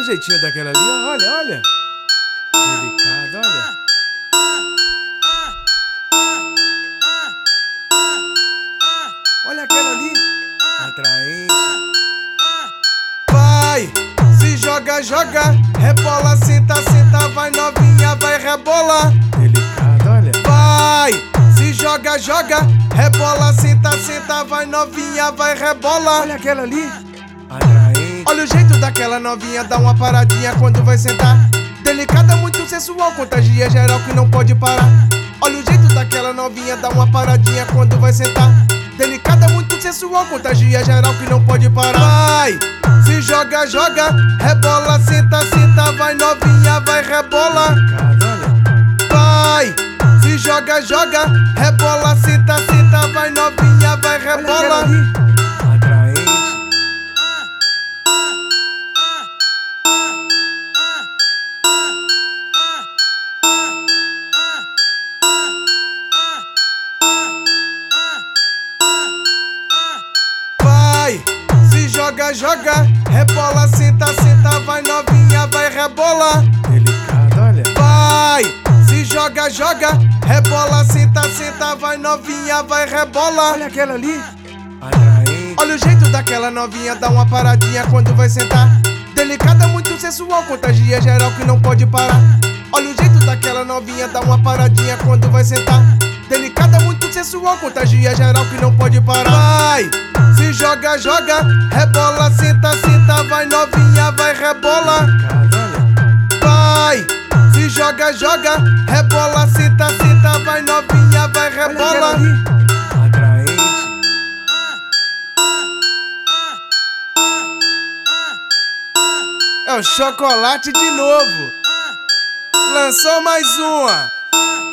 o jeitinho daquela ali, ó. Olha, olha. Delicado, olha. Olha aquela ali. Atraente. Vai, se joga, joga. Rebola, senta, senta. Vai novinha, vai rebola. Delicado, olha. Vai, se joga, joga. Rebola, senta, senta. Vai novinha, vai rebola. Olha aquela ali. Atraente. Olha o jeito daquela novinha, dá uma paradinha quando vai sentar. Delicada, muito sensual, contagia geral que não pode parar. Olha o jeito daquela novinha, dá uma paradinha quando vai sentar. Delicada, muito sensual, contagia geral que não pode parar. Vai, se joga, joga, rebola, senta, senta. Vai novinha, vai rebola. Vai, se joga, joga, rebola, senta, senta. Vai novinha, vai rebola. Se joga, joga, rebola, senta, senta. Vai novinha, vai rebola. Delicado, olha. Vai, se joga, joga, rebola, senta, senta. Vai novinha, vai rebola. Olha aquela ali. Atraente. Olha o jeito daquela novinha, dá uma paradinha quando vai sentar. Delicada, muito sensual, contagia geral que não pode parar. Olha o jeito daquela novinha, dá uma paradinha quando vai sentar. Delicada, muito sensual, contagia geral que não pode parar. Vai, se joga, joga, rebola, senta, senta. Vai novinha, vai rebola. Vai, se joga, joga, rebola, senta, senta. Vai novinha, vai rebola. Atraente. É o Chocolate de novo. Lançou mais uma.